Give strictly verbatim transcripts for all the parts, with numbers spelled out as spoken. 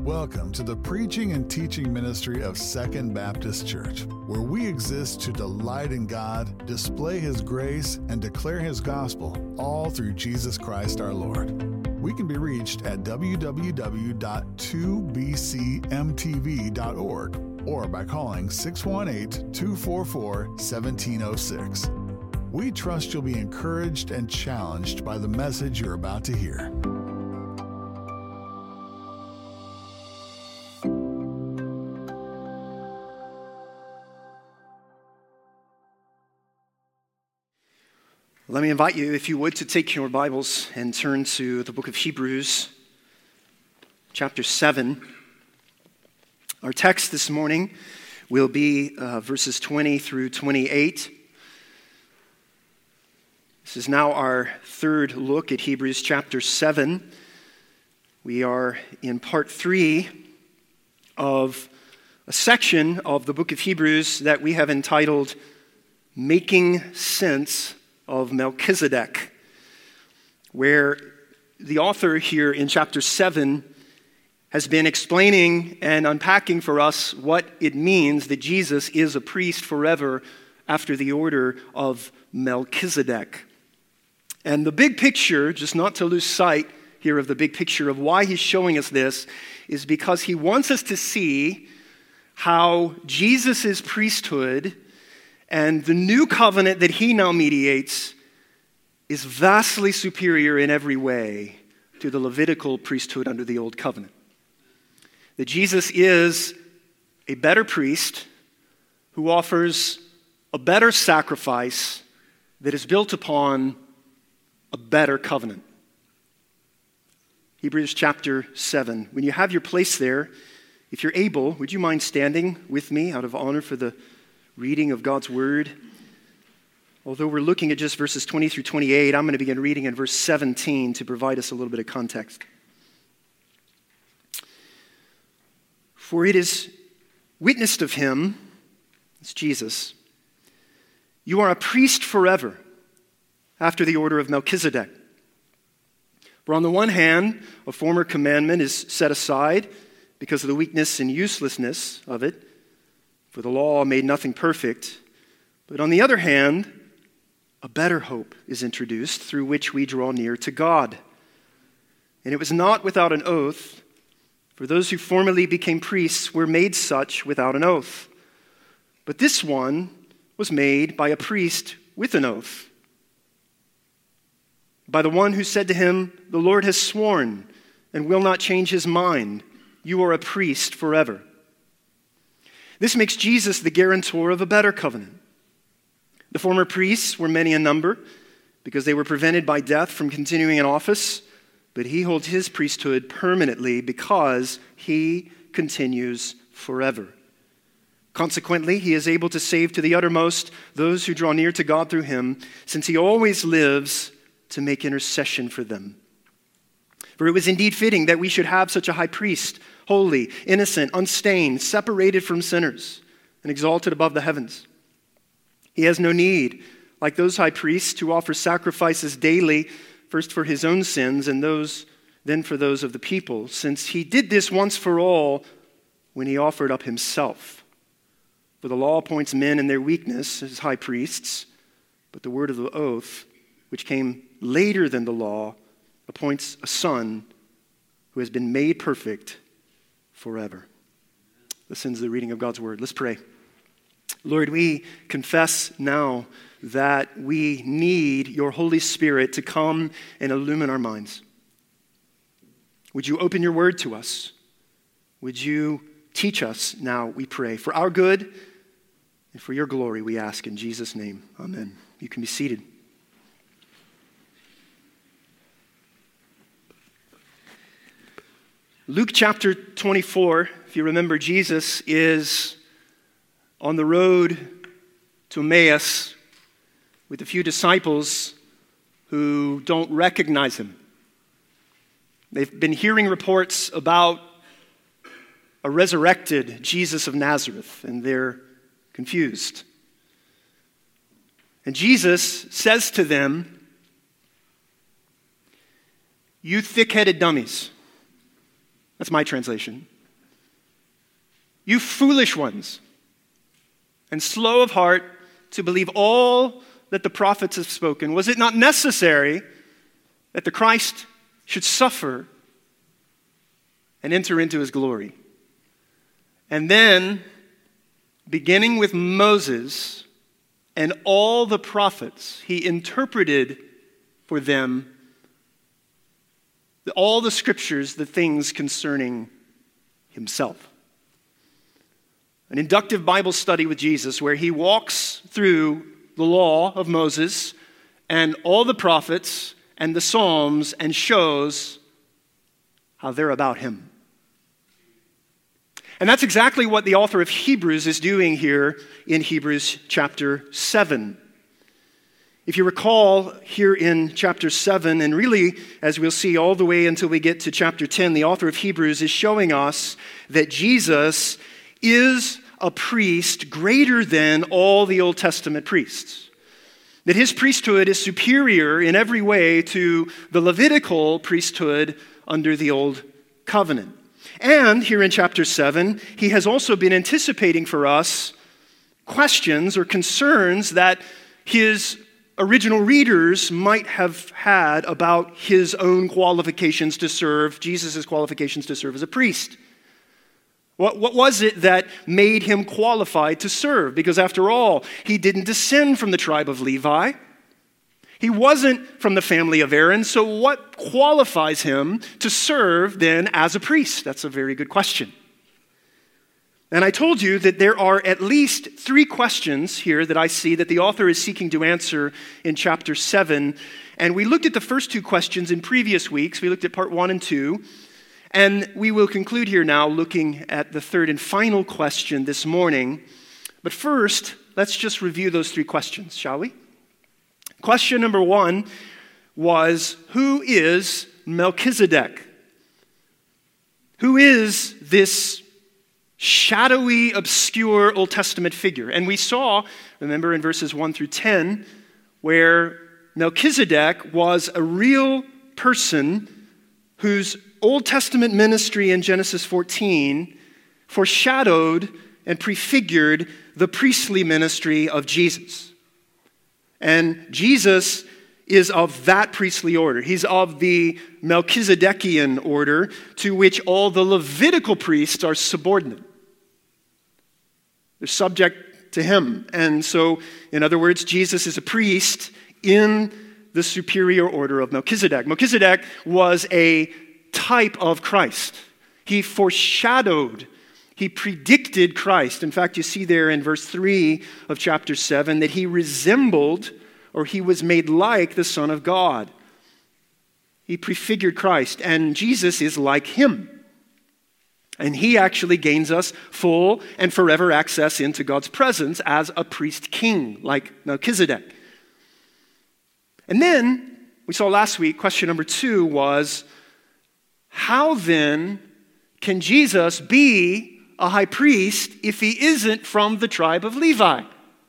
Welcome to the preaching and teaching ministry of Second Baptist Church, where we exist to delight in God, display His grace, and declare His gospel, all through Jesus Christ our Lord. We can be reached at w w w dot two b c m t v dot org or by calling six one eight, two four four, one seven zero six. We trust you'll be encouraged and challenged by the message you're about to hear. Let me invite you, if you would, to take your Bibles and turn to the book of Hebrews, chapter seven. Our text this morning will be uh, verses twenty through twenty-eight. This is now our third look at Hebrews chapter seven. We are in part three of a section of the book of Hebrews that we have entitled Making Sense of Melchizedek, where the author here in chapter seven has been explaining and unpacking for us what it means that Jesus is a priest forever after the order of Melchizedek. And the big picture, just not to lose sight here of the big picture of why he's showing us this, is because he wants us to see how Jesus' priesthood and the new covenant that he now mediates is vastly superior in every way to the Levitical priesthood under the old covenant. That Jesus is a better priest who offers a better sacrifice that is built upon a better covenant. Hebrews chapter seven. When you have your place there, if you're able, would you mind standing with me out of honor for the reading of God's word? Although we're looking at just verses twenty through twenty-eight, I'm going to begin reading in verse seventeen to provide us a little bit of context. For it is witnessed of him, it's Jesus, you are a priest forever after the order of Melchizedek. For on the one hand, a former commandment is set aside because of the weakness and uselessness of it, for the law made nothing perfect. But on the other hand, a better hope is introduced through which we draw near to God. And it was not without an oath, for those who formerly became priests were made such without an oath. But this one was made by a priest with an oath, by the one who said to him, "The Lord has sworn and will not change his mind. You are a priest forever." This makes Jesus the guarantor of a better covenant. The former priests were many in number because they were prevented by death from continuing in office, but he holds his priesthood permanently because he continues forever. Consequently, he is able to save to the uttermost those who draw near to God through him, since he always lives to make intercession for them. For it was indeed fitting that we should have such a high priest, holy, innocent, unstained, separated from sinners, and exalted above the heavens. He has no need, like those high priests, to offer sacrifices daily, first for his own sins and those then for those of the people, since he did this once for all when he offered up himself. For the law appoints men in their weakness as high priests, but the word of the oath, which came later than the law, appoints a son who has been made perfect forever. Listen to the reading of God's word. Let's pray. Lord, we confess now that we need your Holy Spirit to come and illumine our minds. Would you open your word to us? Would you teach us now, we pray, for our good and for your glory, we ask in Jesus' name. Amen. You can be seated. Luke chapter twenty-four, if you remember, Jesus is on the road to Emmaus with a few disciples who don't recognize him. They've been hearing reports about a resurrected Jesus of Nazareth, and they're confused. And Jesus says to them, "You thick-headed dummies." That's my translation. You foolish ones, and slow of heart to believe all that the prophets have spoken. Was it not necessary that the Christ should suffer and enter into his glory? And then, beginning with Moses and all the prophets, he interpreted for them all the scriptures, the things concerning himself. An inductive Bible study with Jesus where he walks through the law of Moses and all the prophets and the Psalms and shows how they're about him. And that's exactly what the author of Hebrews is doing here in Hebrews chapter seven. If you recall, here in chapter seven, and really, as we'll see all the way until we get to chapter ten, the author of Hebrews is showing us that Jesus is a priest greater than all the Old Testament priests. That his priesthood is superior in every way to the Levitical priesthood under the Old Covenant. And here in chapter seven, he has also been anticipating for us questions or concerns that his original readers might have had about his own qualifications to serve, Jesus' qualifications to serve as a priest. What, what was it that made him qualified to serve? Because after all, he didn't descend from the tribe of Levi. He wasn't from the family of Aaron, so what qualifies him to serve then as a priest? That's a very good question. And I told you that there are at least three questions here that I see that the author is seeking to answer in chapter seven. And we looked at the first two questions in previous weeks. We looked at part one and two. And we will conclude here now looking at the third and final question this morning. But first, let's just review those three questions, shall we? Question number one was, who is Melchizedek? Who is this shadowy, obscure Old Testament figure? And we saw, remember in verses one through ten, where Melchizedek was a real person whose Old Testament ministry in Genesis fourteen foreshadowed and prefigured the priestly ministry of Jesus. And Jesus is of that priestly order. He's of the Melchizedekian order to which all the Levitical priests are subordinate. They're subject to him. And so, in other words, Jesus is a priest in the superior order of Melchizedek. Melchizedek was a type of Christ. He foreshadowed, he predicted Christ. In fact, you see there in verse three of chapter seven that he resembled, or he was made like, the Son of God. He prefigured Christ, and Jesus is like him. And he actually gains us full and forever access into God's presence as a priest king, like Melchizedek. And then, we saw last week, question number two was, how then can Jesus be a high priest if he isn't from the tribe of Levi?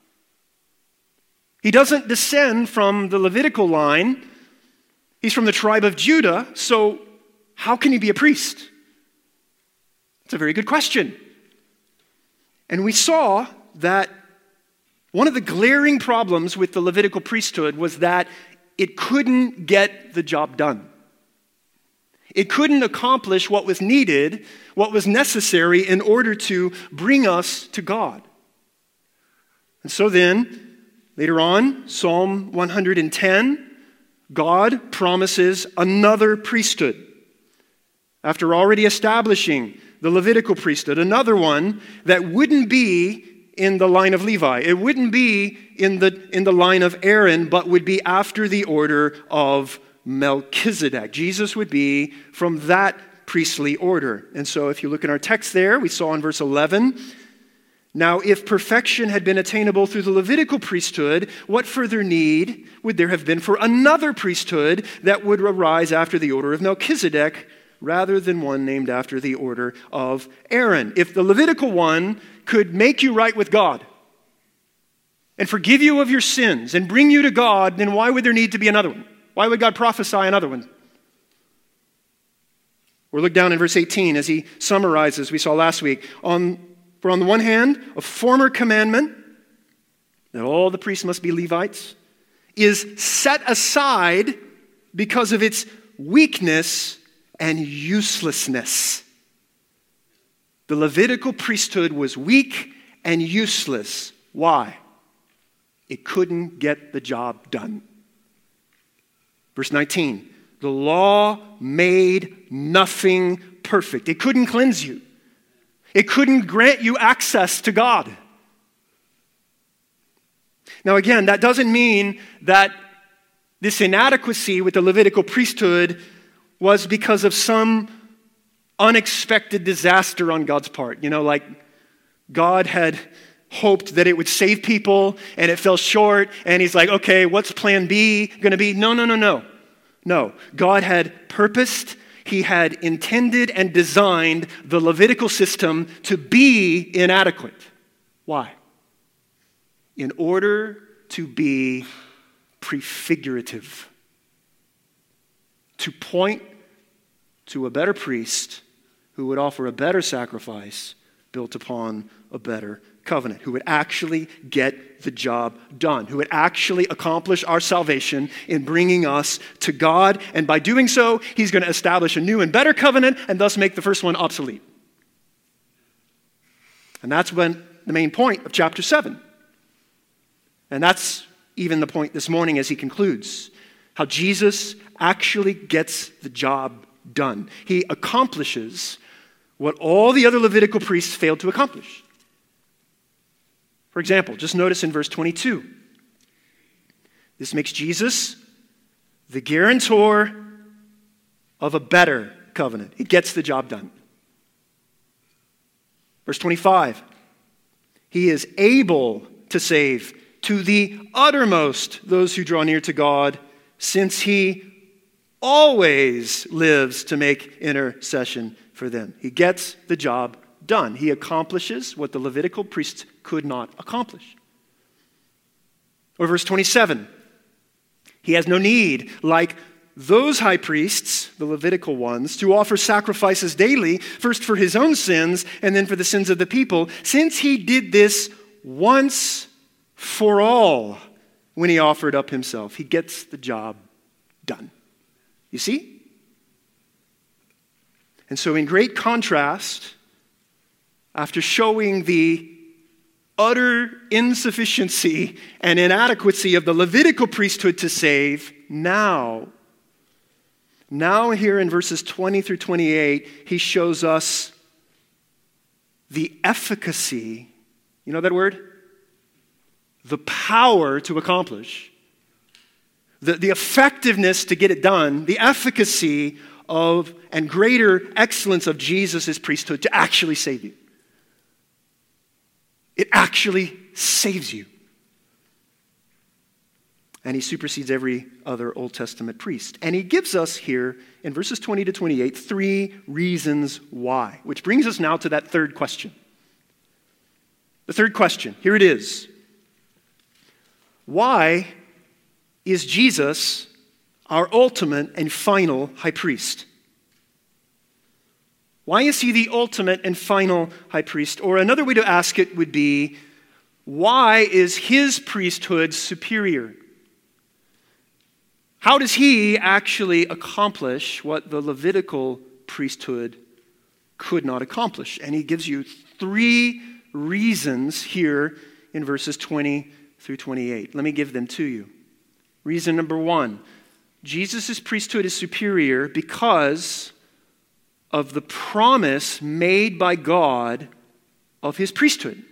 He doesn't descend from the Levitical line. He's from the tribe of Judah, so how can he be a priest? It's a very good question. And we saw that one of the glaring problems with the Levitical priesthood was that it couldn't get the job done. It couldn't accomplish what was needed, what was necessary in order to bring us to God. And so then, later on, Psalm one hundred ten, God promises another priesthood. After already establishing the Levitical priesthood, another one that wouldn't be in the line of Levi. It wouldn't be in the, in the line of Aaron, but would be after the order of Melchizedek. Jesus would be from that priestly order. And so if you look in our text there, we saw in verse eleven, now if perfection had been attainable through the Levitical priesthood, what further need would there have been for another priesthood that would arise after the order of Melchizedek rather than one named after the order of Aaron? If the Levitical one could make you right with God and forgive you of your sins and bring you to God, then why would there need to be another one? Why would God prophesy another one? Or look down in verse eighteen as he summarizes, we saw last week, on For on the one hand, a former commandment that all the priests must be Levites is set aside because of its weakness and uselessness. The Levitical priesthood was weak and useless. Why? It couldn't get the job done. Verse nineteen, the law made nothing perfect. It couldn't cleanse you. It couldn't grant you access to God. Now again, that doesn't mean that this inadequacy with the Levitical priesthood was because of some unexpected disaster on God's part. You know, like God had hoped that it would save people and it fell short and he's like, okay, what's plan B going to be? No, no, no, no. No, God had purposed, he had intended and designed the Levitical system to be inadequate. Why? In order to be prefigurative, to point to a better priest who would offer a better sacrifice built upon a better covenant, who would actually get the job done, who would actually accomplish our salvation in bringing us to God. And by doing so, he's going to establish a new and better covenant and thus make the first one obsolete. And that's when the main point of chapter seven. And that's even the point this morning as he concludes, how Jesus actually gets the job done. He accomplishes what all the other Levitical priests failed to accomplish. For example, just notice in verse twenty-two, this makes Jesus the guarantor of a better covenant. He gets the job done. Verse twenty-five, he is able to save to the uttermost those who draw near to God, since he always lives to make intercession for them. He gets the job done. He accomplishes what the Levitical priests could not accomplish. Or verse twenty-seven, he has no need, like those high priests, the Levitical ones, to offer sacrifices daily, first for his own sins and then for the sins of the people, since he did this once for all when he offered up himself. He gets the job done. You see? And so in great contrast, after showing the utter insufficiency and inadequacy of the Levitical priesthood to save, now, now here in verses twenty through twenty-eight, he shows us the efficacy, you know that word? The power to accomplish, the, the effectiveness to get it done, the efficacy of and greater excellence of Jesus' priesthood to actually save you. It actually saves you. And he supersedes every other Old Testament priest. And he gives us here in verses twenty to twenty-eight three reasons why, which brings us now to that third question. The third question, here it is. Why is Jesus our ultimate and final high priest? Why is he the ultimate and final high priest? Or another way to ask it would be, why is his priesthood superior? How does he actually accomplish what the Levitical priesthood could not accomplish? And he gives you three reasons here in verses twenty through twenty-eight. Let me give them to you. Reason number one, Jesus' priesthood is superior because of the promise made by God of his priesthood.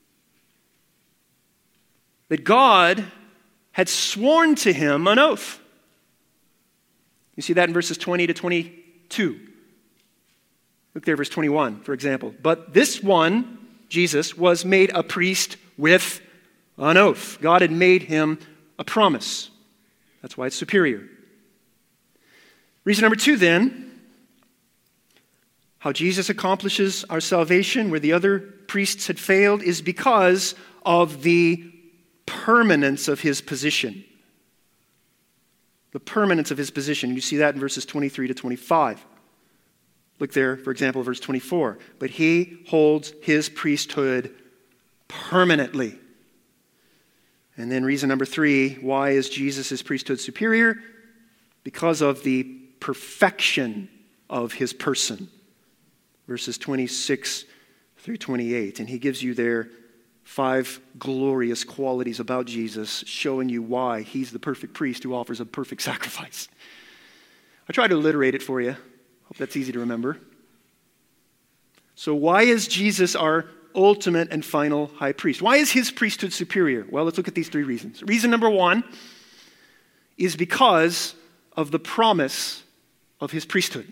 That God had sworn to him an oath. You see that in verses twenty to twenty-two. Look there, verse twenty-one, for example. But this one, Jesus, was made a priest with an oath. God had made him a promise. That's why it's superior. Reason number two, then, how Jesus accomplishes our salvation where the other priests had failed is because of the permanence of his position. The permanence of his position. You see that in verses twenty-three to twenty-five. Look there, for example, verse twenty-four. But he holds his priesthood permanently. And then reason number three, why is Jesus' priesthood superior? Because of the perfection of his person. Verses twenty-six through twenty-eight. And he gives you there five glorious qualities about Jesus, showing you why he's the perfect priest who offers a perfect sacrifice. I try to alliterate it for you. Hope that's easy to remember. So why is Jesus our ultimate and final high priest? Why is his priesthood superior? Well, let's look at these three reasons. Reason number one is because of the promise of his priesthood.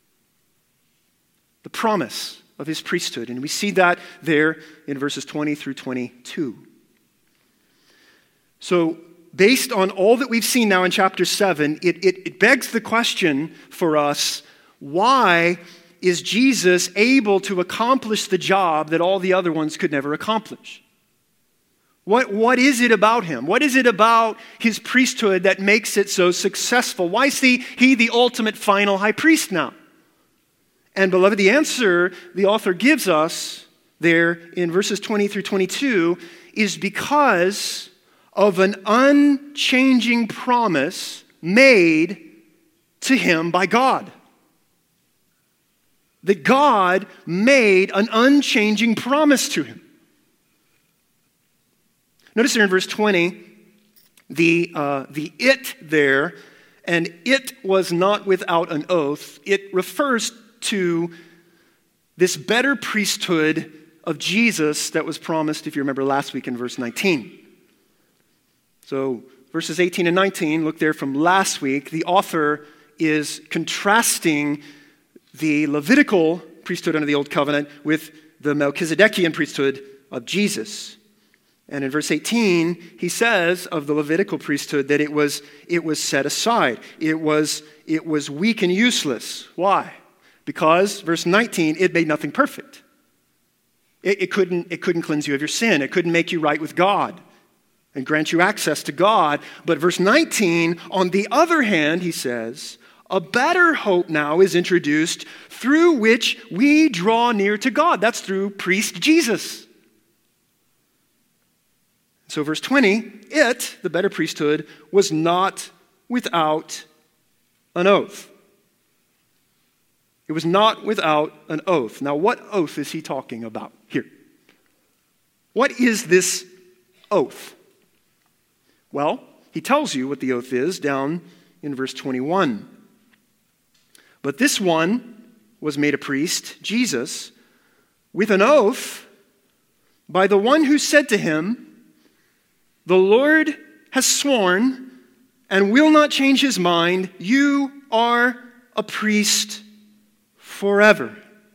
The promise of his priesthood. And we see that there in verses twenty through twenty-two. So, based on all that we've seen now in chapter seven, it, it, it begs the question for us, why is Jesus able to accomplish the job that all the other ones could never accomplish? What, what is it about him? What is it about his priesthood that makes it so successful? Why is he, he the ultimate final high priest now? And beloved, the answer the author gives us there in verses twenty through twenty-two is because of an unchanging promise made to him by God. That God made an unchanging promise to him. Notice there in verse twenty, the, uh, the it there, and it was not without an oath. It refers to this better priesthood of Jesus that was promised, if you remember last week in verse nineteen. So verses eighteen and nineteen, look there from last week, the author is contrasting the Levitical priesthood under the Old Covenant with the Melchizedekian priesthood of Jesus. And in verse eighteen, he says of the Levitical priesthood that it was, it was set aside. It was, it was weak and useless. Why? Because, verse nineteen, it made nothing perfect. It, it, couldn't, it couldn't cleanse you of your sin. It couldn't make you right with God and grant you access to God. But verse nineteen, on the other hand, he says, a better hope now is introduced through which we draw near to God. That's through priest Jesus. So verse twenty, it, the better priesthood, was not without an oath. It was not without an oath. Now, what oath is he talking about here? What is this oath? Well, he tells you what the oath is down in verse twenty-one. But this one was made a priest, Jesus, with an oath by the one who said to him, the Lord has sworn and will not change his mind. You are a priest forever.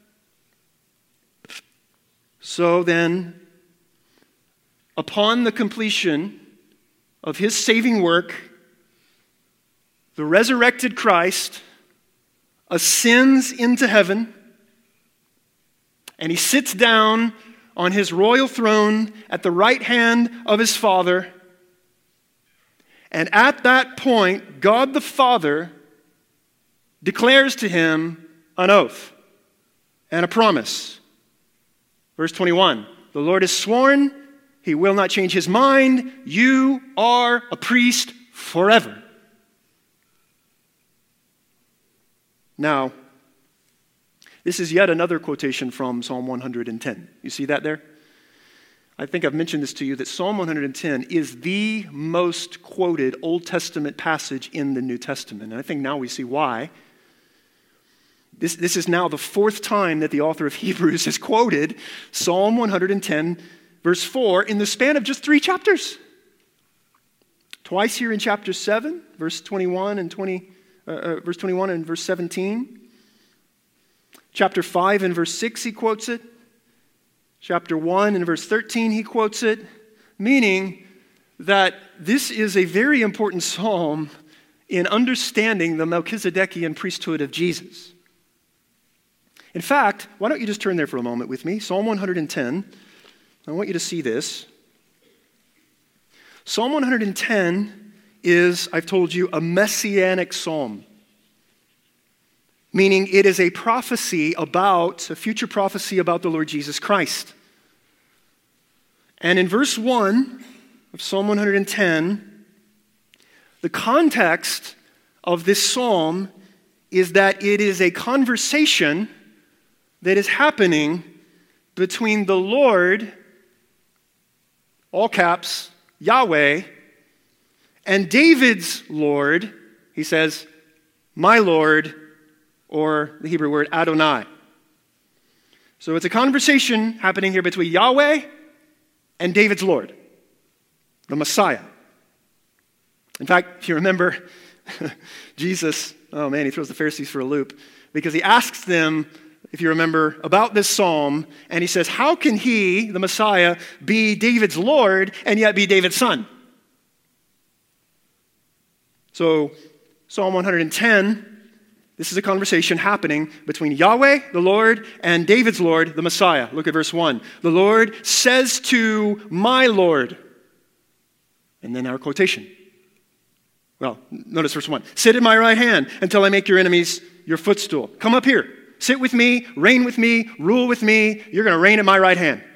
So then, upon the completion of his saving work, the resurrected Christ ascends into heaven, and he sits down on his royal throne at the right hand of his Father. And at that point, God the Father declares to him an oath and a promise. Verse twenty-one, the Lord has sworn, he will not change his mind. You are a priest forever. Now, this is yet another quotation from Psalm one hundred ten. You see that there? I think I've mentioned this to you, that Psalm one hundred ten is the most quoted Old Testament passage in the New Testament. And I think now we see why. This, this is now the fourth time that the author of Hebrews has quoted Psalm one hundred ten, verse four, in the span of just three chapters. Twice here in chapter seven, verse twenty-one and twenty, uh, uh, verse twenty-one and verse seventeen. Chapter five and verse six, he quotes it. Chapter one and verse thirteen, he quotes it. Meaning that this is a very important psalm in understanding the Melchizedekian priesthood of Jesus. In fact, why don't you just turn there for a moment with me? Psalm one hundred ten. I want you to see this. Psalm one hundred ten is, I've told you, a messianic psalm. meaning it is a prophecy about, a future prophecy about the Lord Jesus Christ. And in verse one of Psalm one hundred ten, the context of this psalm is that it is a conversation that is happening between the Lord, all caps, Yahweh, and David's Lord. He says, my Lord, or the Hebrew word Adonai. So it's a conversation happening here between Yahweh and David's Lord, the Messiah. In fact, if you remember, Jesus, oh man, he throws the Pharisees for a loop because he asks them, if you remember, about this psalm, and he says, how can he, the Messiah, be David's Lord and yet be David's son? So, Psalm one hundred ten, this is a conversation happening between Yahweh, the Lord, and David's Lord, the Messiah. Look at verse one. The Lord says to my Lord, and then our quotation. Well, notice verse one. Sit at my right hand until I make your enemies your footstool. Come up here. Sit with me, reign with me, rule with me. You're going to reign at my right hand.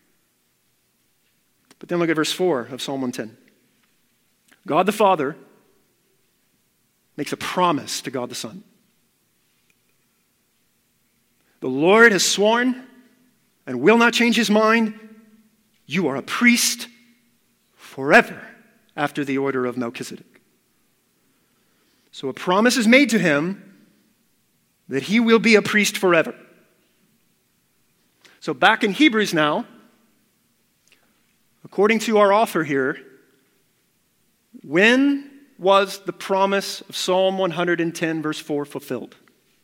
But then look at verse four of Psalm one ten. God the Father makes a promise to God the Son. The Lord has sworn and will not change his mind. You are a priest forever after the order of Melchizedek. So a promise is made to him that he will be a priest forever. So back in Hebrews now, according to our author here, when was the promise of Psalm one hundred ten verse four fulfilled?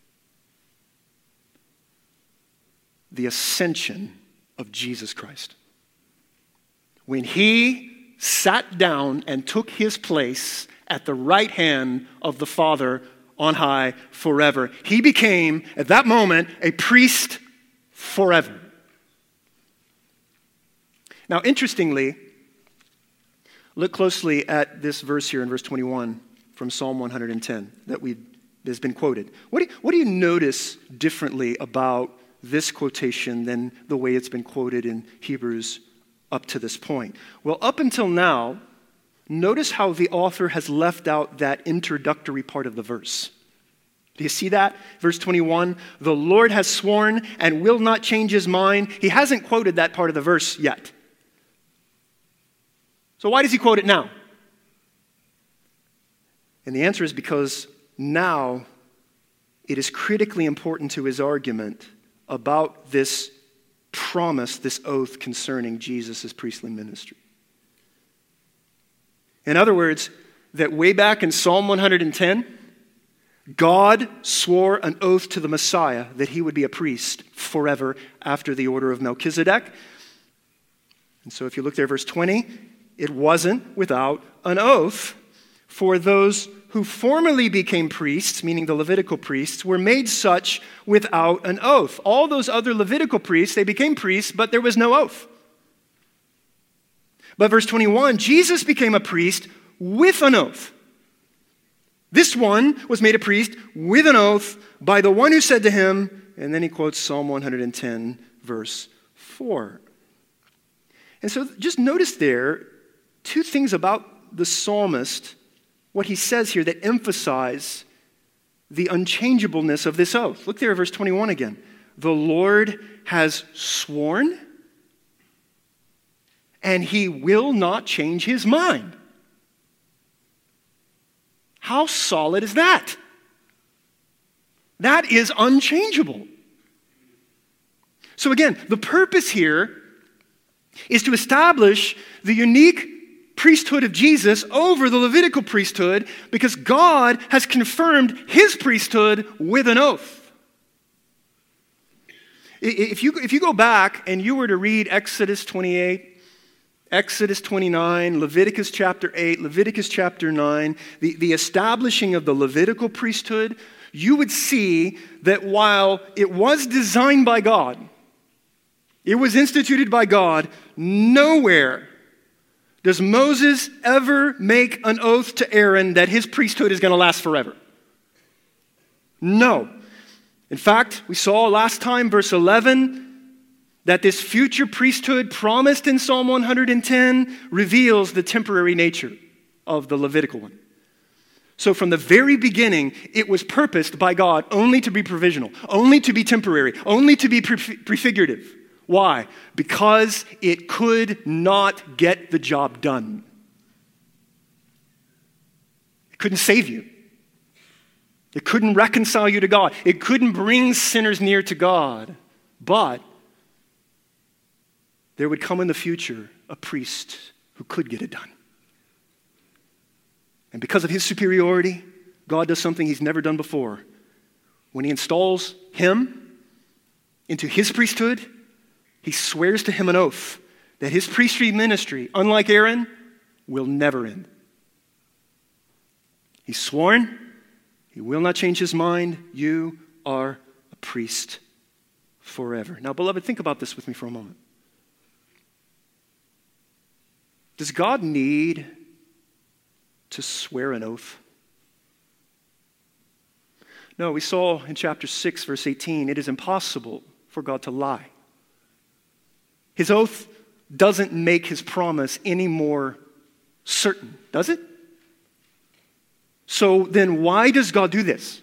The ascension of Jesus Christ. When he sat down and took his place at the right hand of the Father on high forever. He became, at that moment, a priest forever. Now, interestingly, look closely at this verse here in verse twenty-one from Psalm one hundred ten that we that has been quoted. What do, you, what do you notice differently about this quotation than the way it's been quoted in Hebrews up to this point? Well, up until now, notice how the author has left out that introductory part of the verse. Do you see that? Verse twenty-one, the Lord has sworn and will not change his mind. He hasn't quoted that part of the verse yet. So why does he quote it now? And the answer is because now it is critically important to his argument about this promise, this oath concerning Jesus' priestly ministry. In other words, that way back in Psalm one hundred ten, God swore an oath to the Messiah that he would be a priest forever after the order of Melchizedek. And so if you look there, verse twenty, it wasn't without an oath, for those who formerly became priests, meaning the Levitical priests, were made such without an oath. All those other Levitical priests, they became priests, but there was no oath. But verse twenty-one, Jesus became a priest with an oath. This one was made a priest with an oath by the one who said to him, and then he quotes Psalm one hundred ten, verse four. And so just notice there two things about the psalmist, what he says here that emphasize the unchangeableness of this oath. Look there at verse twenty-one again. The Lord has sworn, and he will not change his mind. How solid is that? That is unchangeable. So again, the purpose here is to establish the unique priesthood of Jesus over the Levitical priesthood because God has confirmed his priesthood with an oath. If you, if you go back and you were to read Exodus twenty-eight, Exodus twenty-nine, Leviticus chapter eight, Leviticus chapter nine, the, the establishing of the Levitical priesthood, you would see that while it was designed by God, it was instituted by God, nowhere does Moses ever make an oath to Aaron that his priesthood is going to last forever. No. In fact, we saw last time, verse eleven, that this future priesthood promised in Psalm one hundred ten reveals the temporary nature of the Levitical one. So from the very beginning, it was purposed by God only to be provisional, only to be temporary, only to be pre- prefigurative. Why? Because it could not get the job done. It couldn't save you. It couldn't reconcile you to God. It couldn't bring sinners near to God. But there would come in the future a priest who could get it done. And because of his superiority, God does something he's never done before. When he installs him into his priesthood, he swears to him an oath that his priestly ministry, unlike Aaron, will never end. He's sworn, he will not change his mind. You are a priest forever. Now, beloved, think about this with me for a moment. Does God need to swear an oath? No, we saw in chapter six, verse eighteen, it is impossible for God to lie. His oath doesn't make his promise any more certain, does it? So then why does God do this?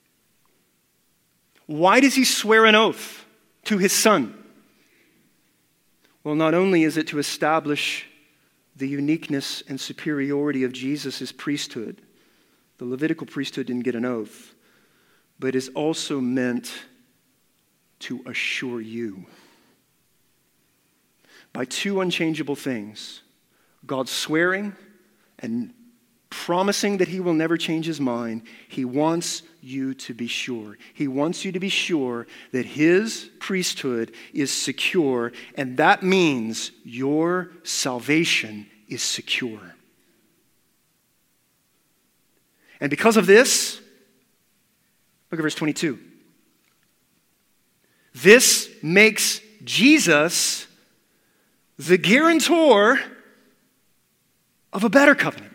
Why does he swear an oath to his son? Well, not only is it to establish the uniqueness and superiority of Jesus' priesthood. The Levitical priesthood didn't get an oath, but is also meant to assure you. By two unchangeable things, God swearing and promising that he will never change his mind, he wants you to be sure. He wants you to be sure that his priesthood is secure, and that means your salvation is secure. And because of this, look at verse twenty-two. This makes Jesus the guarantor of a better covenant.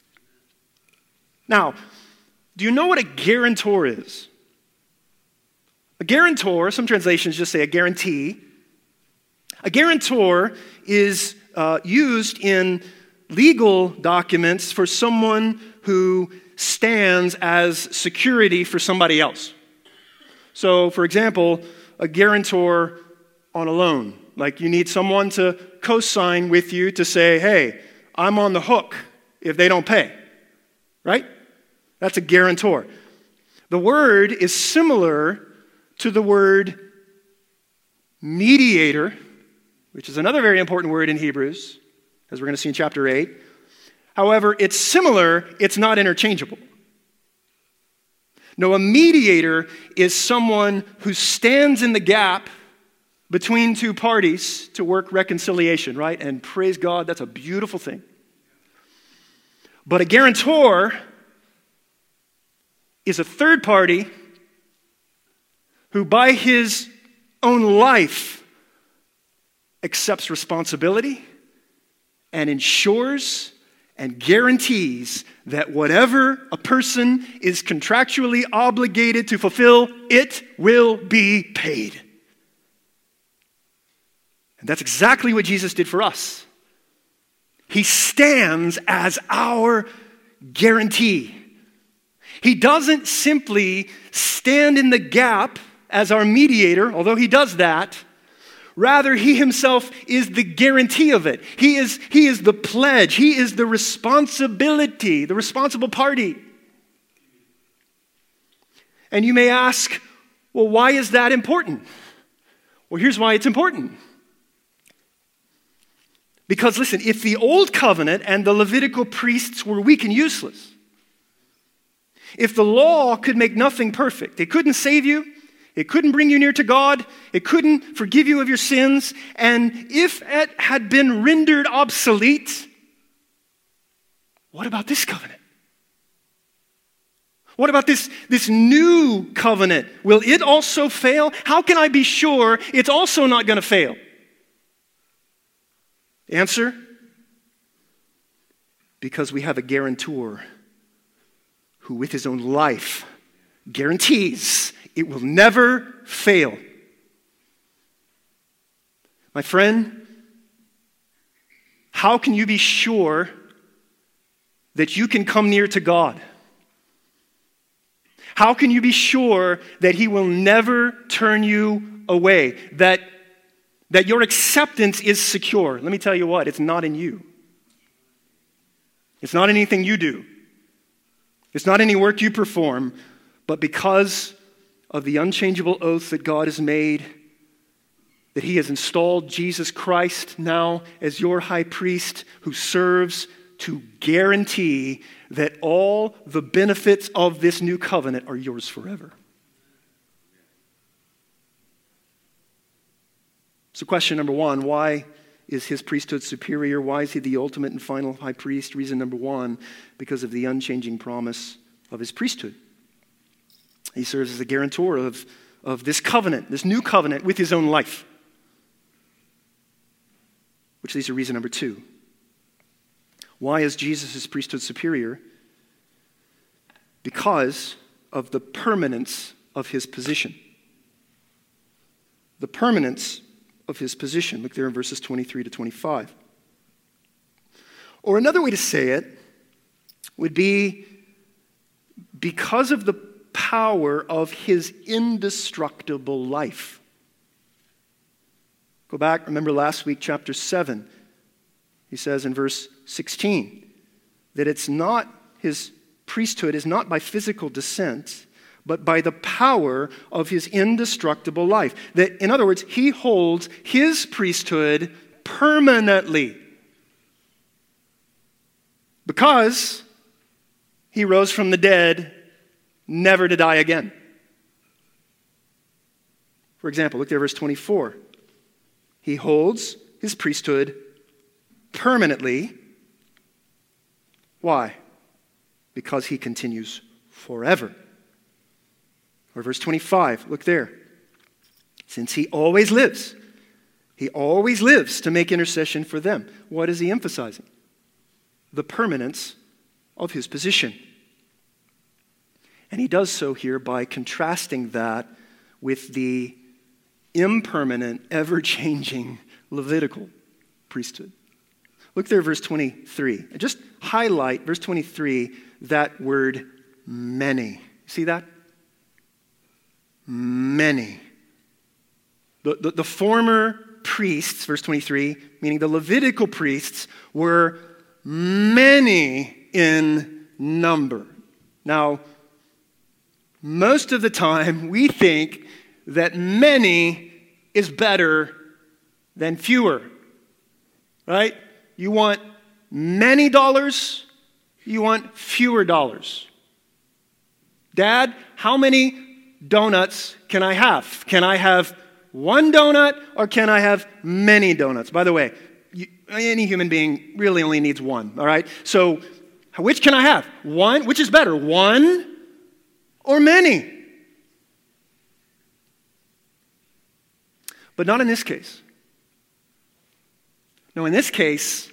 Now, do you know what a guarantor is? A guarantor, some translations just say a guarantee. A guarantor is uh, used in legal documents for someone who stands as security for somebody else. So, for example, a guarantor on a loan. Like you need someone to co-sign with you to say, hey, I'm on the hook if they don't pay. Right? That's a guarantor. The word is similar to the word mediator, which is another very important word in Hebrews, as we're going to see in chapter eight. However, it's similar, it's not interchangeable. No, a mediator is someone who stands in the gap between two parties to work reconciliation, right? And praise God, that's a beautiful thing. But a guarantor is a third party who by his own life accepts responsibility and ensures and guarantees that whatever a person is contractually obligated to fulfill, it will be paid. And that's exactly what Jesus did for us. He stands as our guarantee. He doesn't simply stand in the gap as our mediator, although he does that. Rather, he himself is the guarantee of it. He is, he is the pledge. He is the responsibility, the responsible party. And you may ask, well, why is that important? Well, here's why it's important. Because listen, if the old covenant and the Levitical priests were weak and useless, if the law could make nothing perfect, it couldn't save you, it couldn't bring you near to God, it couldn't forgive you of your sins, and if it had been rendered obsolete, what about this covenant? What about this, this new covenant? Will it also fail? How can I be sure it's also not going to fail? Answer, because we have a guarantor who with his own life guarantees It will never fail. My friend, how can you be sure that you can come near to God? How can you be sure that he will never turn you away? That, that your acceptance is secure? Let me tell you what, it's not in you. It's not anything you do. It's not any work you perform, but because of the unchangeable oath that God has made, that he has installed Jesus Christ now as your high priest who serves to guarantee that all the benefits of this new covenant are yours forever. So question number one, why is his priesthood superior? Why is he the ultimate and final high priest? Reason number one, because of the unchanging promise of his priesthood. He serves as a guarantor of, of this covenant, this new covenant with his own life. Which leads to reason number two. Why is Jesus' priesthood superior? Because of the permanence of his position. The permanence of his position. Look there in verses twenty-three to twenty-five. Or another way to say it would be because of the power of his indestructible life. Go back, remember last week, chapter seven. He says in verse sixteen that it's not, his priesthood is not by physical descent, but by the power of his indestructible life. That, in other words, he holds his priesthood permanently. Because he rose from the dead, never to die again. For example, look there, verse twenty-four. He holds his priesthood permanently. Why? Because he continues forever. Or verse twenty-five, look there. Since he always lives, he always lives to make intercession for them. What is he emphasizing? The permanence of his position. And he does so here by contrasting that with the impermanent, ever-changing Levitical priesthood. Look there, verse twenty-three. Just highlight, verse twenty-three, that word many. See that? Many. The, the, the former priests, verse twenty-three, meaning the Levitical priests, were many in number. Now, most of the time we think that many is better than fewer, right? You want many dollars, you want fewer dollars. Dad, how many donuts can I have? Can I have one donut or can I have many donuts? By the way, you, any human being really only needs one, all right? So which can I have? One? Which is better, one or many? But not in this case. No, in this case,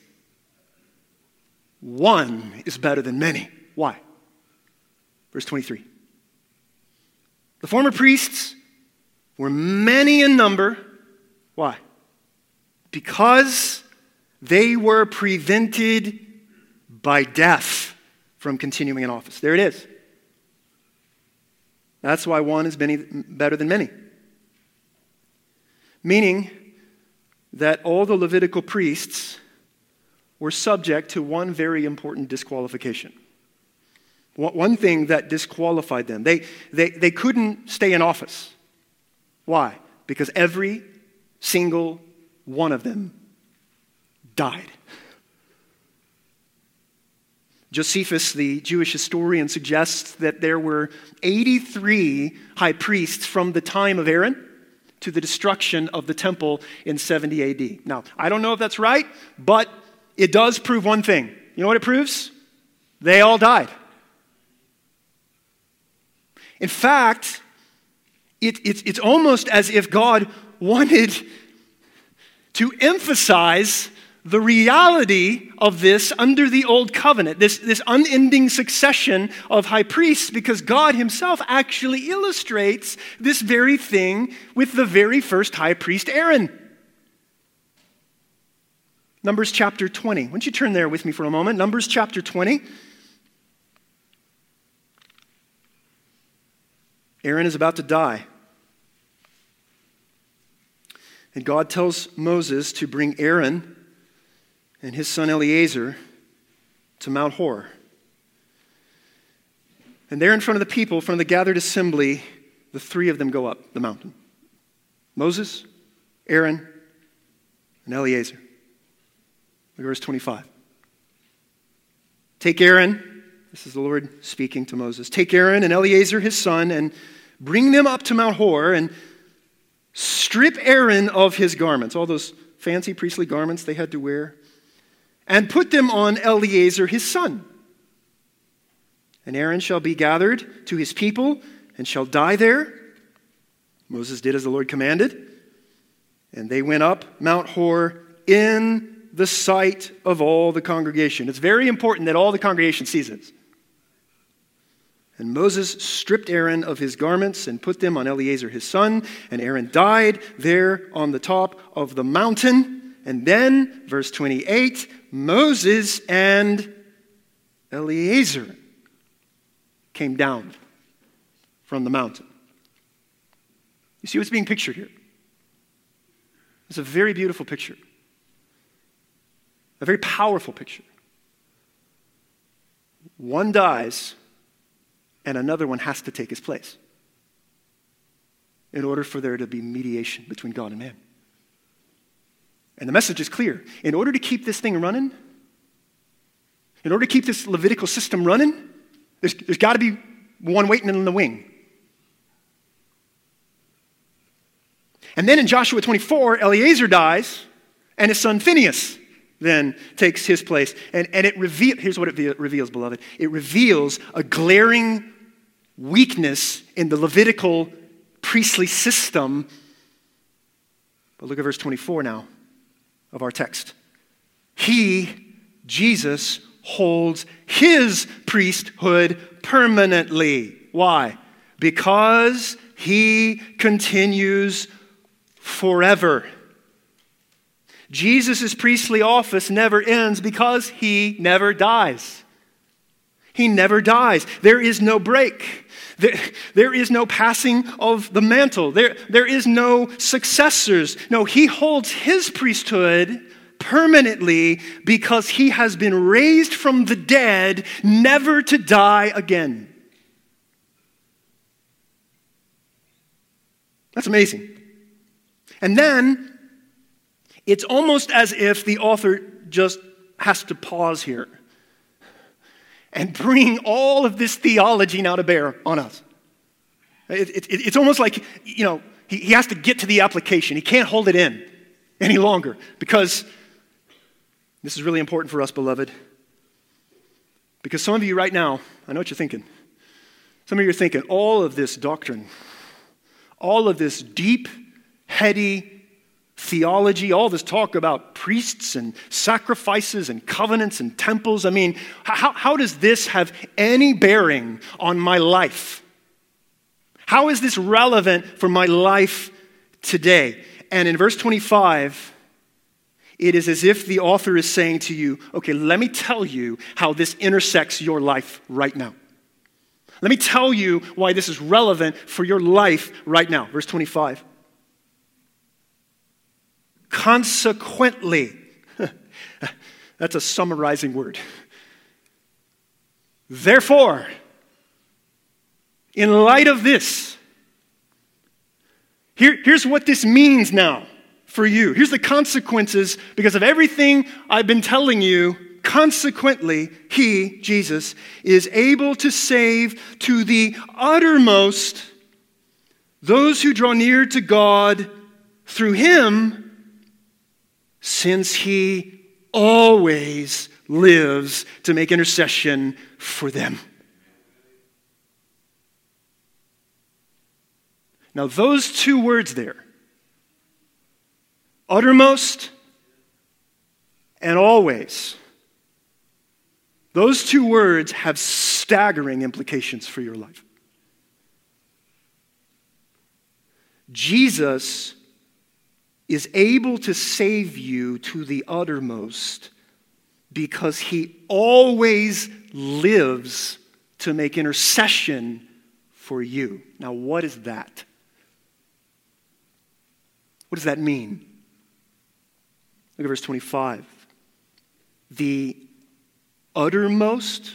one is better than many. Why? Verse twenty-three. The former priests were many in number. Why? Because they were prevented by death from continuing in office. There it is. That's why one is many, better than many. Meaning that all the Levitical priests were subject to one very important disqualification. One thing that disqualified them. They, they, they couldn't stay in office. Why? Because every single one of them died. Josephus, the Jewish historian, suggests that there were eighty-three high priests from the time of Aaron to the destruction of the temple in seventy A D. Now, I don't know if that's right, but it does prove one thing. You know what it proves? They all died. In fact, it, it, it's almost as if God wanted to emphasize the reality of this under the old covenant, this, this unending succession of high priests, because God himself actually illustrates this very thing with the very first high priest, Aaron. Numbers chapter twenty. Why don't you turn there with me for a moment? Numbers chapter twenty. Aaron is about to die. And God tells Moses to bring Aaron and his son Eleazar to Mount Hor. And there in front of the people, in front of the gathered assembly, the three of them go up the mountain. Moses, Aaron, and Eleazar. Look at verse twenty-five. Take Aaron, this is the Lord speaking to Moses. Take Aaron and Eleazar his son and bring them up to Mount Hor and strip Aaron of his garments, all those fancy priestly garments they had to wear, and put them on Eleazar his son. And Aaron shall be gathered to his people and shall die there. Moses did as the Lord commanded. And they went up Mount Hor in the sight of all the congregation. It's very important that all the congregation sees this. And Moses stripped Aaron of his garments and put them on Eleazar his son. And Aaron died there on the top of the mountain. And then, verse twenty-eight, Moses and Eleazar came down from the mountain. You see what's being pictured here? It's a very beautiful picture. A very powerful picture. One dies, and another one has to take his place in order for there to be mediation between God and man. And the message is clear. In order to keep this thing running, in order to keep this Levitical system running, there's, there's got to be one waiting in the wing. And then in Joshua twenty-four, Eleazar dies, and his son Phinehas then takes his place. And, and it reveals, here's what it reveals, beloved. It reveals a glaring weakness in the Levitical priestly system. But look at verse twenty-four now of our text. He, Jesus, holds his priesthood permanently. Why? Because he continues forever. Jesus' priestly office never ends because he never dies. He never dies. There is no break. There, there is no passing of the mantle. There, there is no successors. No, he holds his priesthood permanently because he has been raised from the dead, never to die again. That's amazing. And then, it's almost as if the author just has to pause here and bring all of this theology now to bear on us. It, it, it's almost like, you know, he, he has to get to the application. He can't hold it in any longer because this is really important for us, beloved. Because some of you right now, I know what you're thinking. Some of you are thinking, all of this doctrine, all of this deep, heady theology, all this talk about priests and sacrifices and covenants and temples. I mean, how, how does this have any bearing on my life? How is this relevant for my life today? And in verse twenty-five, it is as if the author is saying to you, okay, let me tell you how this intersects your life right now. Let me tell you why this is relevant for your life right now. Verse twenty-five. Consequently, that's a summarizing word. Therefore, in light of this, here, here's what this means now for you. Here's the consequences because of everything I've been telling you. Consequently, he, Jesus, is able to save to the uttermost those who draw near to God through him, since he always lives to make intercession for them. Now, those two words there, uttermost and always. Those two words have staggering implications for your life. Jesus is able to save you to the uttermost because he always lives to make intercession for you. Now, what is that? What does that mean? Look at verse twenty-five. The uttermost.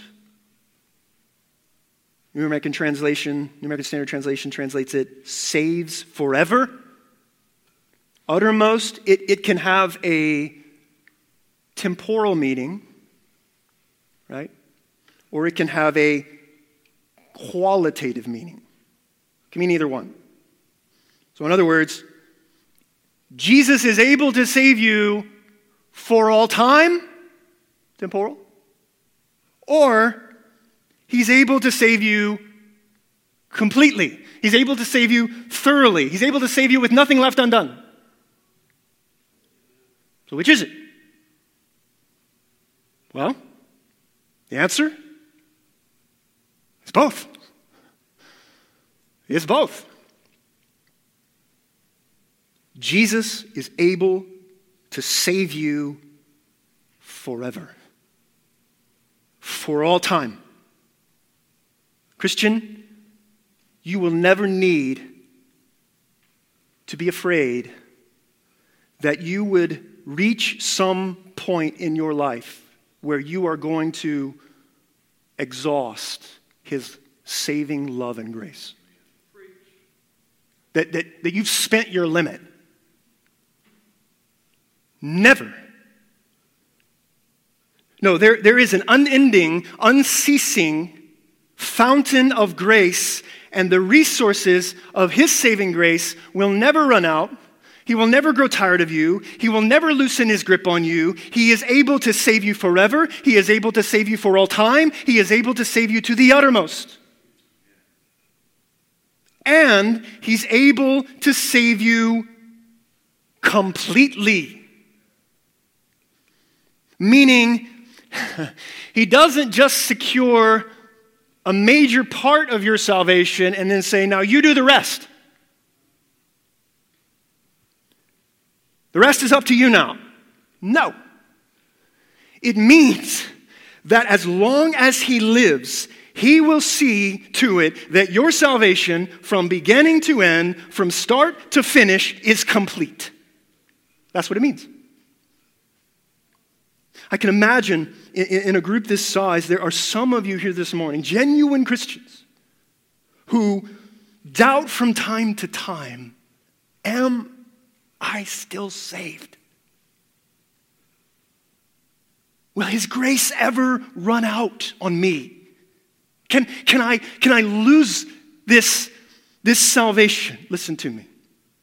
New American Translation, New American Standard Translation translates it, saves forever. Uttermost, it, it can have a temporal meaning, right? Or it can have a qualitative meaning. It can mean either one. So in other words, Jesus is able to save you for all time, temporal, or he's able to save you completely. He's able to save you thoroughly. He's able to save you with nothing left undone. So which is it? Well, the answer is both. It's both. Jesus is able to save you forever. For all time. Christian, you will never need to be afraid that you would reach some point in your life where you are going to exhaust his saving love and grace. That, that, that you've spent your limit. Never. No, there, there is an unending, unceasing fountain of grace, and the resources of his saving grace will never run out. He will never grow tired of you. He will never loosen his grip on you. He is able to save you forever. He is able to save you for all time. He is able to save you to the uttermost. And he's able to save you completely. Meaning, he doesn't just secure a major part of your salvation and then say, now you do the rest. The rest is up to you now. No. It means that as long as he lives, he will see to it that your salvation from beginning to end, from start to finish, is complete. That's what it means. I can imagine in a group this size, there are some of you here this morning, genuine Christians, who doubt from time to time, am I still saved? Will his grace ever run out on me? Can, can, I, can I lose this, this salvation? Listen to me.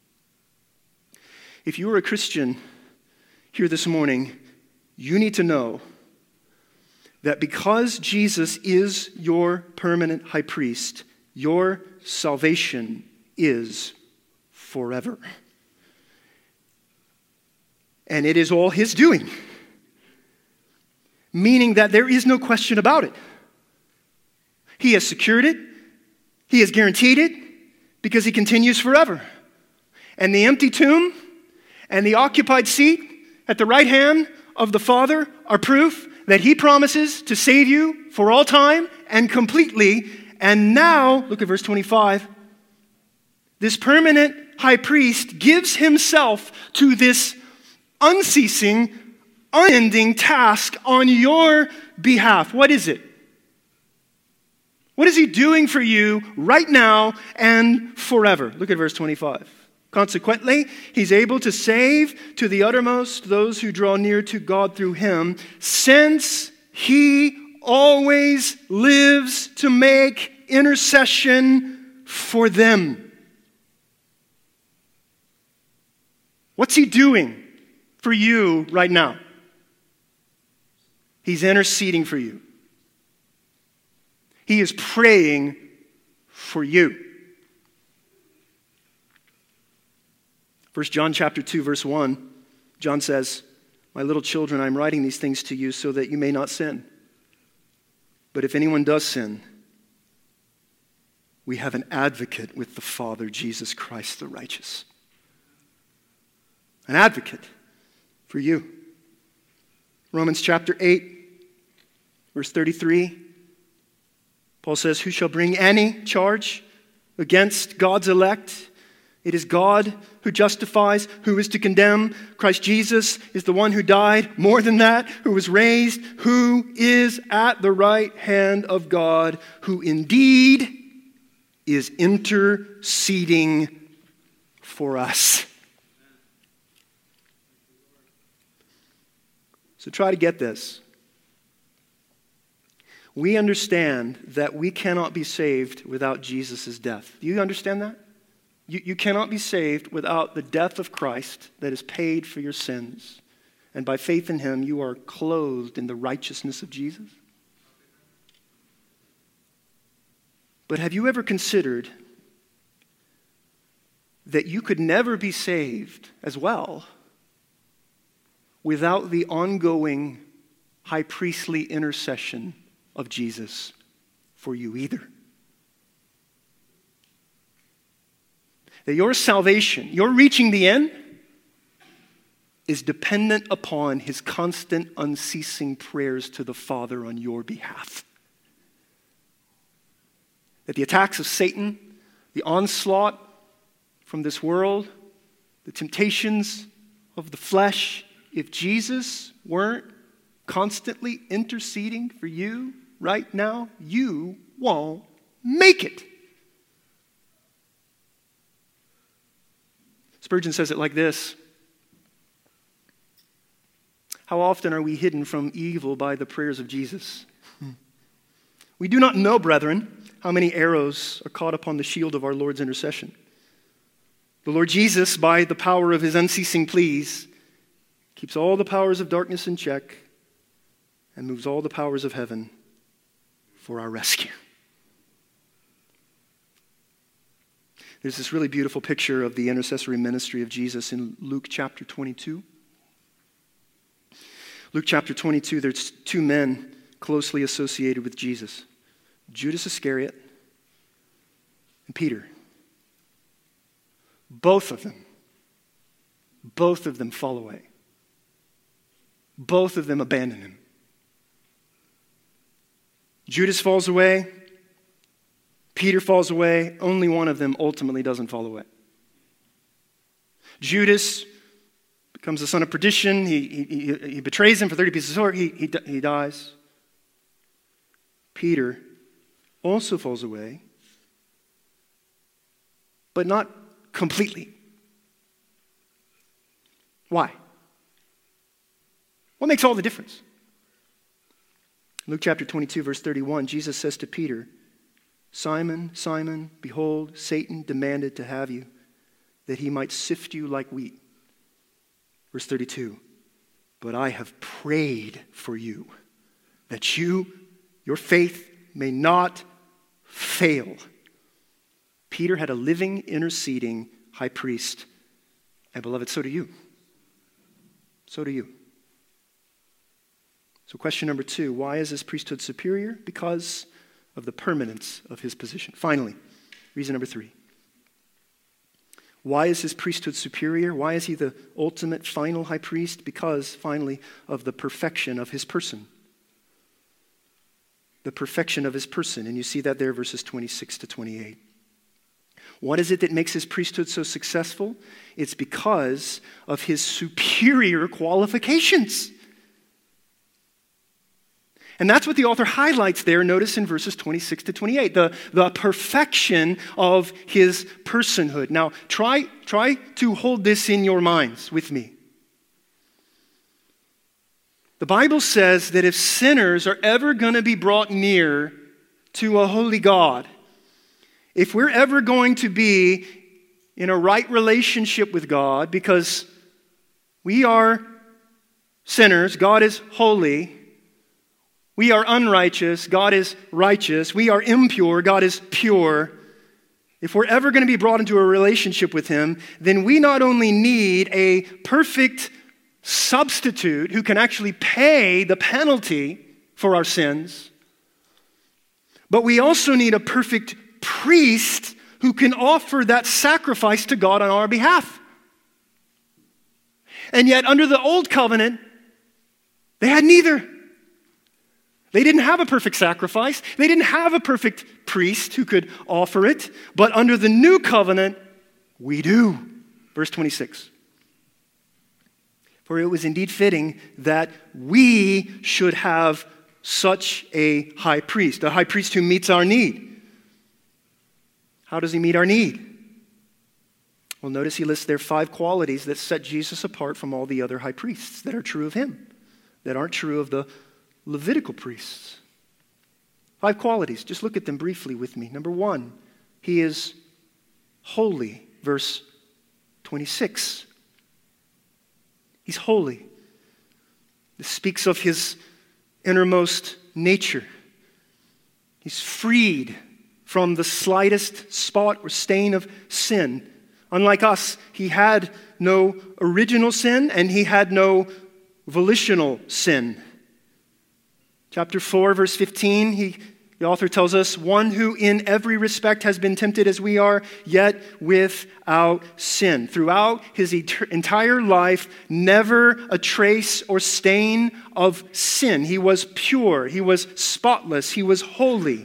If you are a Christian here this morning, you need to know that because Jesus is your permanent high priest, your salvation is forever. And it is all his doing. Meaning that there is no question about it. He has secured it. He has guaranteed it because he continues forever. And the empty tomb and the occupied seat at the right hand of the Father are proof that he promises to save you for all time and completely. And now, look at verse twenty-five. This permanent high priest gives himself to this unceasing, unending task on your behalf. What is it? What is he doing for you right now and forever? Look at verse twenty-five. Consequently, he's able to save to the uttermost those who draw near to God through him, since he always lives to make intercession for them. What's he doing for you right now? He's interceding for you. He is praying for you. First John chapter two, verse one, John says, My little children, I'm writing these things to you so that you may not sin. But if anyone does sin, we have an advocate with the Father, Jesus Christ the righteous. An advocate for you. Romans chapter eight, verse thirty-three. Paul says, who shall bring any charge against God's elect? It is God who justifies. Who is to condemn? Christ Jesus is the one who died. More than that, who was raised, who is at the right hand of God, who indeed is interceding for us. So try to get this. We understand that we cannot be saved without Jesus' death. Do you understand that? You, you cannot be saved without the death of Christ that is paid for your sins. And by faith in him, you are clothed in the righteousness of Jesus. But have you ever considered that you could never be saved as well without the ongoing high priestly intercession of Jesus for you either? That your salvation, your reaching the end, is dependent upon his constant, unceasing prayers to the Father on your behalf. That the attacks of Satan, the onslaught from this world, the temptations of the flesh, if Jesus weren't constantly interceding for you right now, you won't make it. Spurgeon says it like this. How often are we hidden from evil by the prayers of Jesus? We do not know, brethren, how many arrows are caught upon the shield of our Lord's intercession. The Lord Jesus, by the power of his unceasing pleas, keeps all the powers of darkness in check and moves all the powers of heaven for our rescue. There's this really beautiful picture of the intercessory ministry of Jesus in Luke chapter twenty-two. Luke chapter twenty-two, there's two men closely associated with Jesus. Judas Iscariot and Peter. Both of them, both of them fall away. Both of them abandon him. Judas falls away. Peter falls away. Only one of them ultimately doesn't fall away. Judas becomes the son of perdition. He, he, he betrays him for thirty pieces of silver. He, he, he dies. Peter also falls away, but not completely. Why? What makes all the difference? Luke chapter twenty-two, verse thirty-one, Jesus says to Peter, Simon, Simon, behold, Satan demanded to have you, that he might sift you like wheat. Verse thirty-two, but I have prayed for you, that you, your faith, may not fail. Peter had a living, interceding high priest. And beloved, so do you. So do you. So question number two, why is his priesthood superior? Because of the permanence of his position. Finally, reason number three. Why is his priesthood superior? Why is he the ultimate final high priest? Because, finally, of the perfection of his person. The perfection of his person. And you see that there, verses twenty-six to twenty-eight. What is it that makes his priesthood so successful? It's because of his superior qualifications. And that's what the author highlights there, notice in verses twenty-six to twenty-eight, the, the perfection of his personhood. Now, try, try to hold this in your minds with me. The Bible says that if sinners are ever going to be brought near to a holy God, if we're ever going to be in a right relationship with God, because we are sinners, God is holy, we are unrighteous, God is righteous, we are impure, God is pure. If we're ever going to be brought into a relationship with him, then we not only need a perfect substitute who can actually pay the penalty for our sins. But we also need a perfect priest who can offer that sacrifice to God on our behalf. And yet, under the old covenant, they had neither. They didn't have a perfect sacrifice. They didn't have a perfect priest who could offer it. But under the new covenant, we do. Verse twenty-six. For it was indeed fitting that we should have such a high priest, a high priest who meets our need. How does he meet our need? Well, notice he lists there five qualities that set Jesus apart from all the other high priests that are true of him, that aren't true of the Levitical priests. Five qualities. Just look at them briefly with me. Number one, he is holy. Verse twenty-six. He's holy. This speaks of his innermost nature. He's freed from the slightest spot or stain of sin. Unlike us, he had no original sin and he had no volitional sin. Chapter four, verse fifteen, he, the author tells us, one who in every respect has been tempted as we are, yet without sin. Throughout his et- entire life, never a trace or stain of sin. He was pure, he was spotless, he was holy.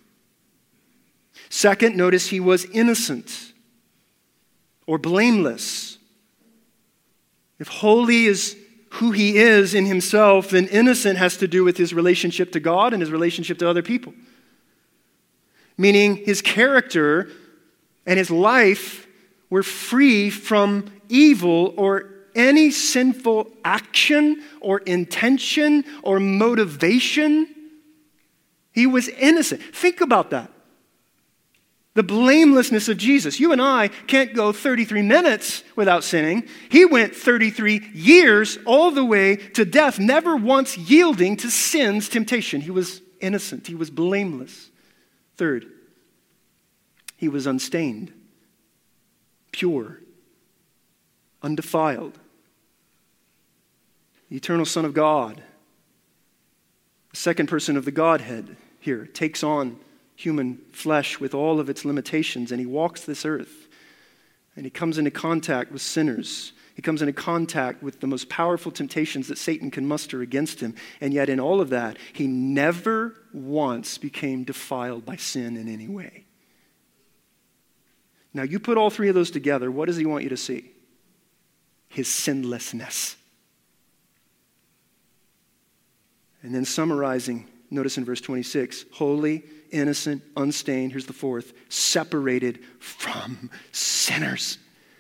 Second, notice he was innocent or blameless. If holy is who he is in himself, then innocent has to do with his relationship to God and his relationship to other people. Meaning his character and his life were free from evil or any sinful action or intention or motivation. He was innocent. Think about that. The blamelessness of Jesus. You and I can't go thirty-three minutes without sinning. He went thirty-three years all the way to death, never once yielding to sin's temptation. He was innocent. He was blameless. Third, he was unstained, pure, undefiled. The eternal Son of God, the second person of the Godhead here, takes on human flesh with all of its limitations, and he walks this earth, and he comes into contact with sinners. He comes into contact with the most powerful temptations that Satan can muster against him, and yet in all of that, he never once became defiled by sin in any way. Now, you put all three of those together, what does he want you to see? His sinlessness. And then summarizing, notice in verse twenty-six, holy, innocent, unstained, here's the fourth, separated from sinners.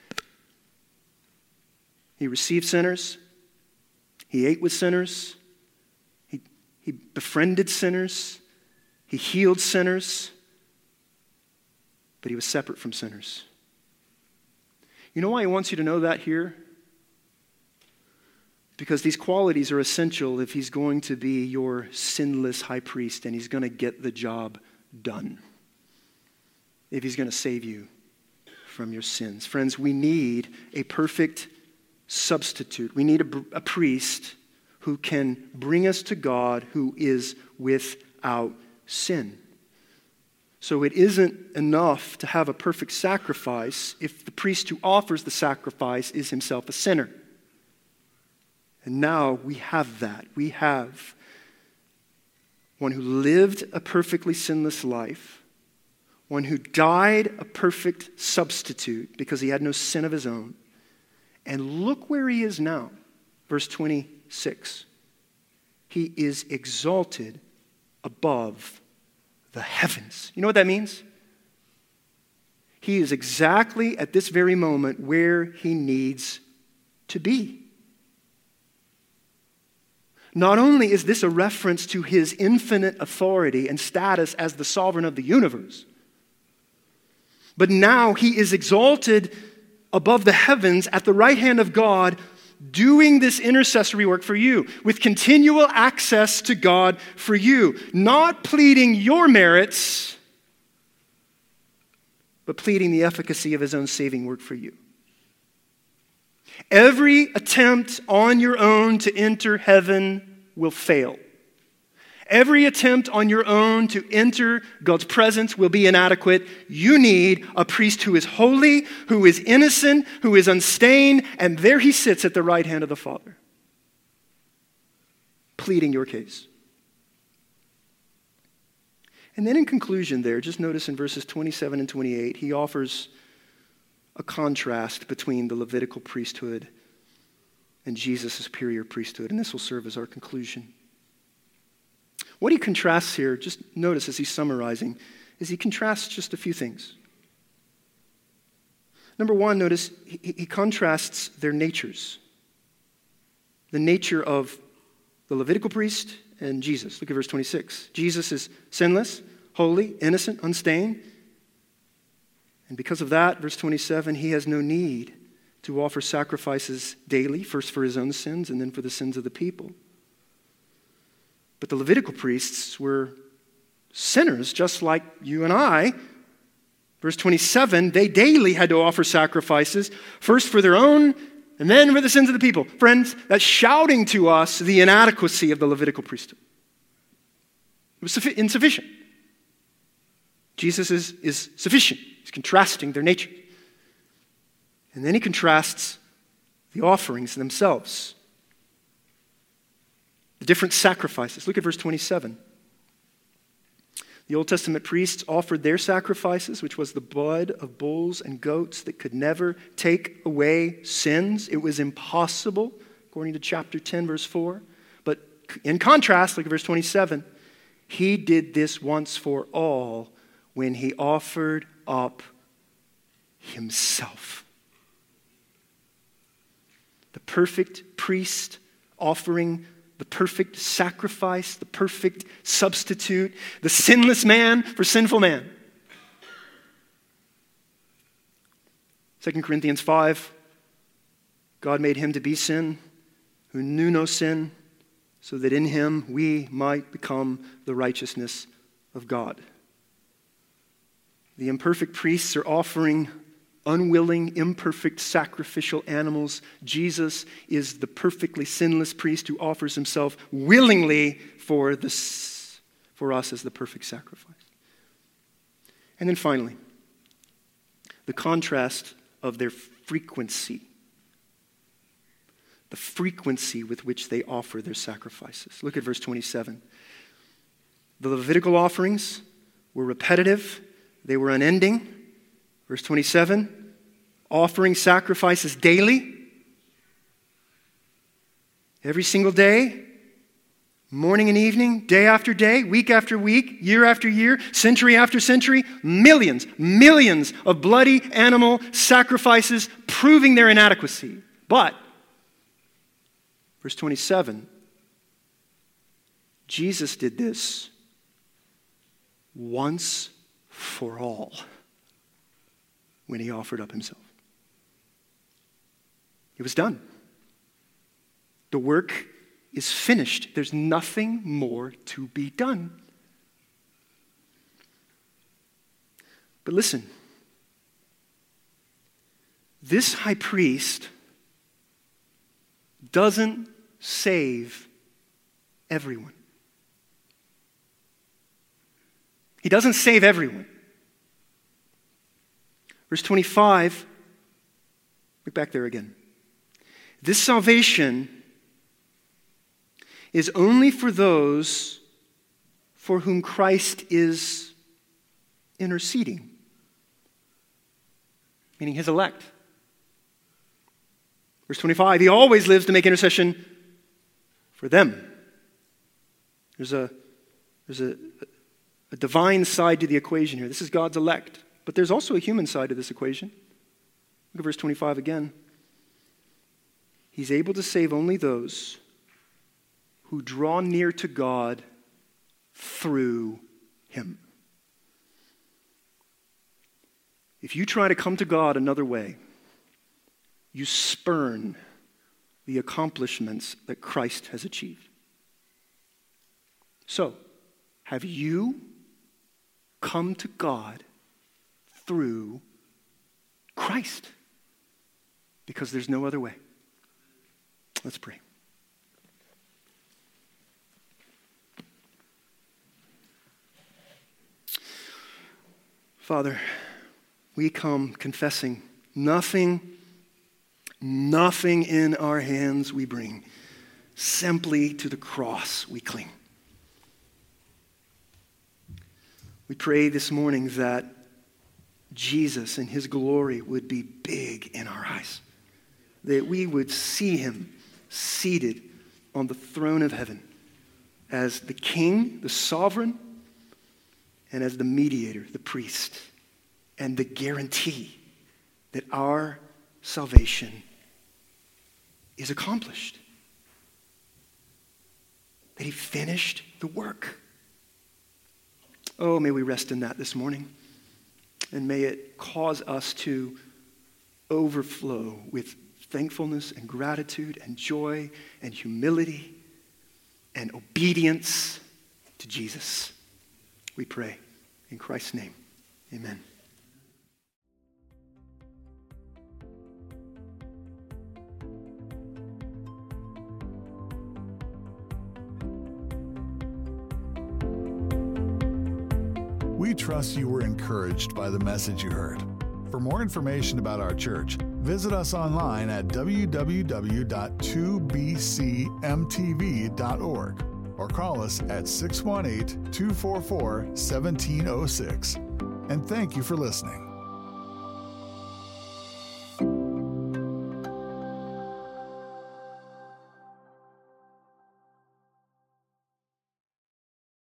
He received sinners. He ate with sinners. He, he befriended sinners. He healed sinners. But he was separate from sinners. You know why he wants you to know that here? Because these qualities are essential if he's going to be your sinless high priest and he's going to get the job done. If he's going to save you from your sins. Friends, we need a perfect substitute. We need a, a priest who can bring us to God who is without sin. So it isn't enough to have a perfect sacrifice if the priest who offers the sacrifice is himself a sinner. And now we have that. We have one who lived a perfectly sinless life, one who died a perfect substitute because he had no sin of his own. And look where he is now. Verse twenty-six. He is exalted above the heavens. You know what that means? He is exactly at this very moment where he needs to be. Not only is this a reference to his infinite authority and status as the sovereign of the universe, but now he is exalted above the heavens at the right hand of God, doing this intercessory work for you, with continual access to God for you, not pleading your merits, but pleading the efficacy of his own saving work for you. Every attempt on your own to enter heaven will fail. Every attempt on your own to enter God's presence will be inadequate. You need a priest who is holy, who is innocent, who is unstained, and there he sits at the right hand of the Father, pleading your case. And then in conclusion there, just notice in verses twenty-seven and twenty-eight, he offers a contrast between the Levitical priesthood and Jesus' superior priesthood, and this will serve as our conclusion. What he contrasts here, just notice as he's summarizing, is he contrasts just a few things. Number one, notice he, he contrasts their natures. The nature of the Levitical priest and Jesus. Look at verse twenty-six. Jesus is sinless, holy, innocent, unstained. And because of that, verse twenty-seven, he has no need to offer sacrifices daily, first for his own sins and then for the sins of the people. But the Levitical priests were sinners just like you and I. Verse twenty-seven, they daily had to offer sacrifices, first for their own and then for the sins of the people. Friends, that's shouting to us the inadequacy of the Levitical priesthood. It was insufficient. Jesus is, is sufficient. He's contrasting their nature. And then he contrasts the offerings themselves. The different sacrifices. Look at verse twenty-seven. The Old Testament priests offered their sacrifices, which was the blood of bulls and goats that could never take away sins. It was impossible, according to chapter ten, verse four. But in contrast, look at verse twenty-seven. He did this once for all when he offered up himself. The perfect priest offering the perfect sacrifice, the perfect substitute, the sinless man for sinful man. Second Corinthians five, God made him to be sin who knew no sin, so that in him we might become the righteousness of God. The imperfect priests are offering unwilling, imperfect, sacrificial animals. Jesus is the perfectly sinless priest who offers himself willingly for, this, for us as the perfect sacrifice. And then finally, the contrast of their frequency. The frequency with which they offer their sacrifices. Look at verse twenty-seven. The Levitical offerings were repetitive. They were unending. Verse twenty-seven, offering sacrifices daily, every single day, morning and evening, day after day, week after week, year after year, century after century, millions, millions of bloody animal sacrifices proving their inadequacy. But, verse twenty-seven, Jesus did this once for all when he offered up himself. It was done. The work is finished. There's nothing more to be done. But listen, this high priest doesn't save everyone. He doesn't save everyone. Verse twenty-five, look back there again. This salvation is only for those for whom Christ is interceding, meaning his elect. Verse twenty-five, he always lives to make intercession for them. There's a, there's a, a divine side to the equation here. This is God's elect. But there's also a human side to this equation. Look at verse twenty-five again. He's able to save only those who draw near to God through him. If you try to come to God another way, you spurn the accomplishments that Christ has achieved. So, have you come to God through Christ? because there's no other way. Let's pray. Father, we come confessing nothing, nothing in our hands we bring. Simply to the cross we cling. We pray this morning that Jesus and his glory would be big in our eyes. That we would see him seated on the throne of heaven as the king, the sovereign, and as the mediator, the priest, and the guarantee that our salvation is accomplished. That he finished the work. Oh, may we rest in that this morning. And may it cause us to overflow with thankfulness and gratitude and joy and humility and obedience to Jesus. We pray in Christ's name. Amen. We trust you were encouraged by the message you heard. For more information about our church, visit us online at w w w dot two b c m t v dot org or call us at six one eight, two four four, one seven zero six. And thank you for listening.